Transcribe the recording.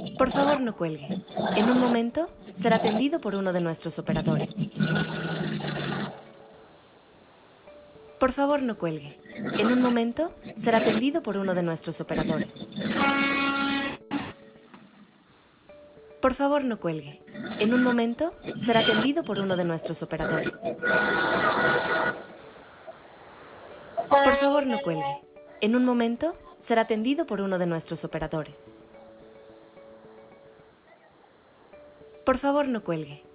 Por favor, no cuelgue. En un momento será atendido por uno de nuestros operadores. Por favor, no cuelgue. En un momento será atendido por uno de nuestros operadores. Por favor, no cuelgue. En un momento será atendido por uno de nuestros operadores. Por favor, no cuelgue. En un momento será atendido por uno de nuestros operadores. Por favor, no cuelgue.